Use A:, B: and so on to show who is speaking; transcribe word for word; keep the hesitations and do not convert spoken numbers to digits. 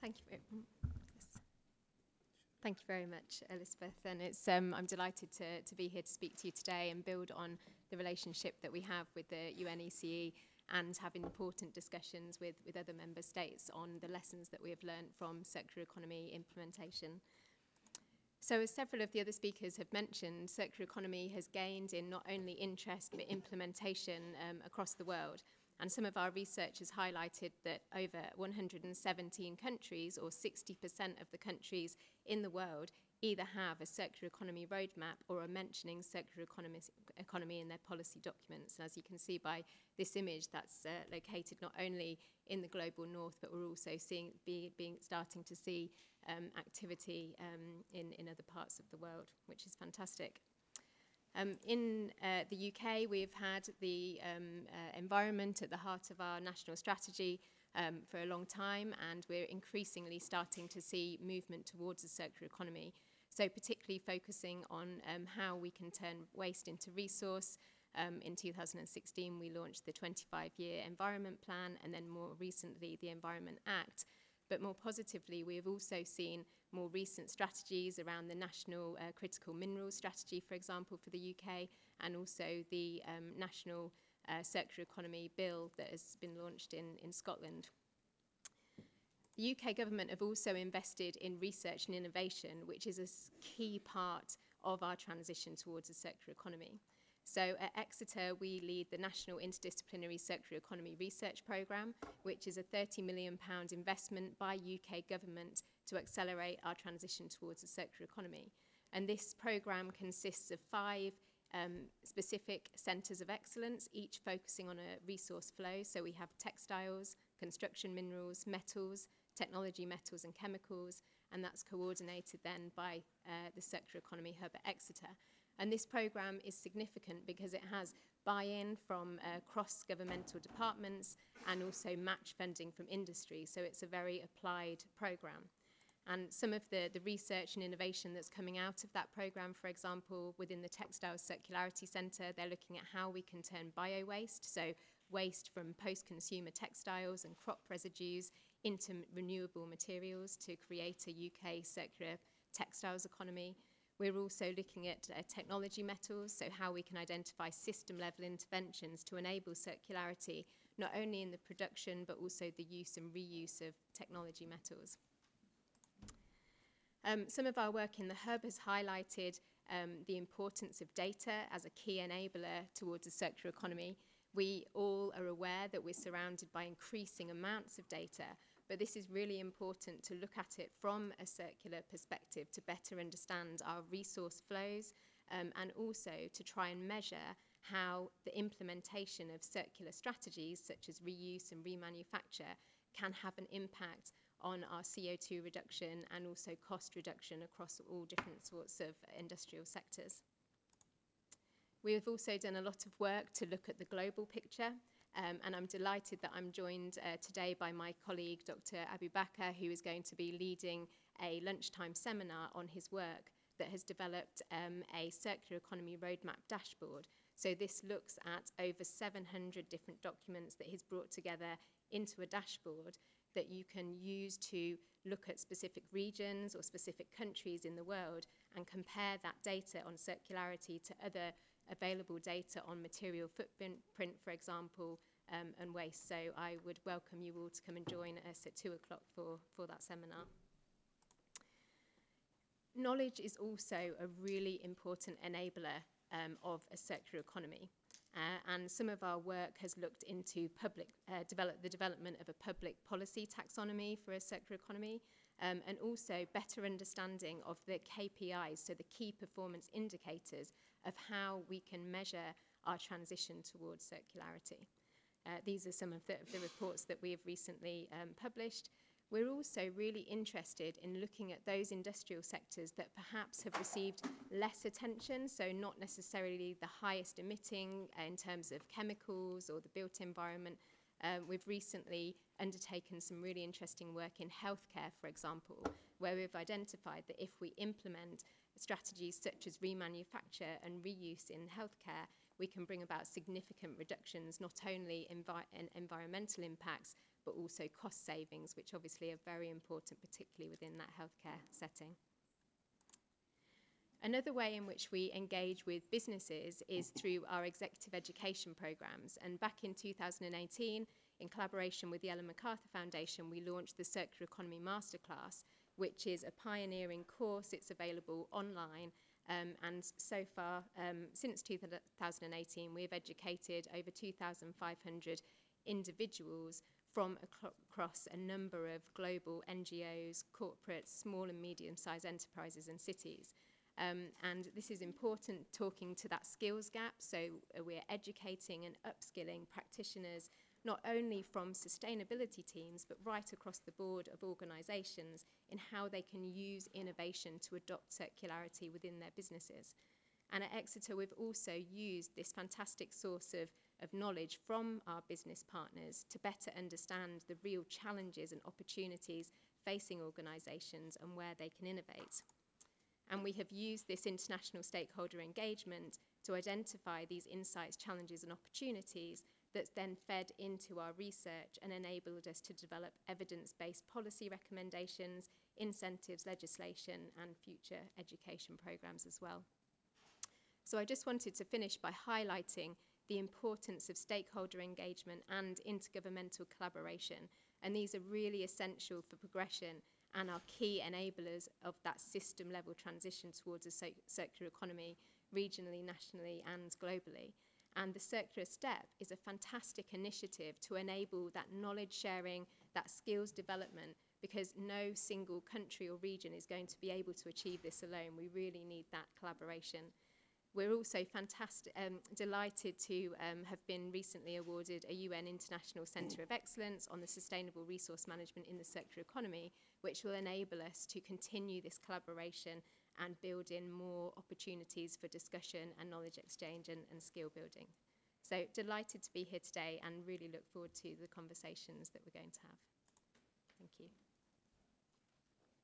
A: Thank you. Very, yes. Thank you very much, Elizabeth. And it's, um, I'm delighted to, to be here to speak to you today and build on the relationship that we have with the U N E C E and having important discussions with, with other member states on the lessons that we have learned from circular economy implementation. So as several of the other speakers have mentioned, circular economy has gained in not only interest but implementation um, across the world. And some of our research has highlighted that over one hundred seventeen countries, or sixty percent of the countries in the world, either have a circular economy roadmap or are mentioning circular economy, economy in their policy documents. And as you can see by this image, that's uh, located not only in the global north, but we're also seeing be, being starting to see um, activity um, in, in other parts of the world, which is fantastic. Um, in uh, the U K, we've had the um, uh, environment at the heart of our national strategy um, for a long time, and we're increasingly starting to see movement towards a circular economy. So particularly focusing on um, how we can turn waste into resource. Um, in two thousand sixteen, we launched the twenty-five year Environment Plan, and then more recently, the Environment Act. But more positively, we have also seen more recent strategies around the National uh, Critical Minerals Strategy, for example, for the U K, and also the um, National uh, Circular Economy Bill that has been launched in, in Scotland. The U K government have also invested in research and innovation, which is a key part of our transition towards a circular economy. So at Exeter, we lead the National Interdisciplinary Circular Economy Research Programme, which is a thirty million pounds investment by U K government to accelerate our transition towards a circular economy. And this programme consists of five um, specific centres of excellence, each focusing on a resource flow. So we have textiles, construction minerals, metals, technology, metals and chemicals, and that's coordinated then by uh, the Circular Economy Hub at Exeter. And this programme is significant because it has buy-in from uh, cross-governmental departments and also match funding from industry. So it's a very applied programme. And some of the, the research and innovation that's coming out of that programme, for example, within the Textiles Circularity Centre, they're looking at how we can turn bio-waste, so waste from post-consumer textiles and crop residues, into renewable materials to create a U K circular textiles economy. We're also looking at uh, technology metals, so how we can identify system-level interventions to enable circularity, not only in the production, but also the use and reuse of technology metals. Um, some of our work in the Hub has highlighted um, the importance of data as a key enabler towards a circular economy. We all are aware that we're surrounded by increasing amounts of data, but this is really important to look at it from a circular perspective to better understand our resource flows um, and also to try and measure how the implementation of circular strategies such as reuse and remanufacture can have an impact on our C O two reduction and also cost reduction across all different sorts of industrial sectors. We have also done a lot of work to look at the global picture, um, and I'm delighted that I'm joined uh, today by my colleague, Doctor Abu Bakr, who is going to be leading a lunchtime seminar on his work that has developed um, a circular economy roadmap dashboard. So this looks at over seven hundred different documents that he's brought together into a dashboard that you can use to look at specific regions or specific countries in the world and compare that data on circularity to other available data on material footprint, print, for example, um, and waste. So I would welcome you all to come and join us at two o'clock for, for that seminar. Knowledge is also a really important enabler um, of a circular economy. Uh, and some of our work has looked into public, uh, develop, the development of a public policy taxonomy for a circular economy, um, and also better understanding of the K P Is, so the key performance indicators of how we can measure our transition towards circularity. Uh, these are some of the, of the reports that we have recently um, published. We're also really interested in looking at those industrial sectors that perhaps have received less attention, so not necessarily the highest emitting uh, in terms of chemicals or the built environment. Um, we've recently undertaken some really interesting work in healthcare, for example, where we've identified that if we implement strategies such as remanufacture and reuse in healthcare, we can bring about significant reductions, not only envi in environmental impacts, but also cost savings, which obviously are very important, particularly within that healthcare setting. Another way in which we engage with businesses is through our executive education programs. And back in two thousand eighteen, in collaboration with the Ellen MacArthur Foundation, we launched the Circular Economy Masterclass, which is a pioneering course. It's available online. Um, and so far, um, since two thousand eighteen, we have educated over two thousand five hundred individuals from ac- across a number of global N G Os, corporates, small and medium-sized enterprises and cities. Um, and this is important, talking to that skills gap. So uh, we're educating and upskilling practitioners, not only from sustainability teams, but right across the board of organisations in how they can use innovation to adopt circularity within their businesses. And at Exeter, we've also used this fantastic source of, of knowledge from our business partners to better understand the real challenges and opportunities facing organisations and where they can innovate. And we have used this international stakeholder engagement to identify these insights, challenges and opportunities that's then fed into our research and enabled us to develop evidence-based policy recommendations, incentives, legislation and future education programmes as well. So I just wanted to finish by highlighting the importance of stakeholder engagement and intergovernmental collaboration. And these are really essential for progression and are key enablers of that system level transition towards a circular economy regionally, nationally and globally. And the Circular Step is a fantastic initiative to enable that knowledge sharing, that skills development, because no single country or region is going to be able to achieve this alone. We really need that collaboration. We're also fantastic, um, delighted to um, have been recently awarded a U N International Centre of Excellence on the sustainable resource management in the circular economy, which will enable us to continue this collaboration and build in more opportunities for discussion and knowledge exchange and, and skill building. So delighted to be here today and really look forward to the conversations that we're going to have. Thank you.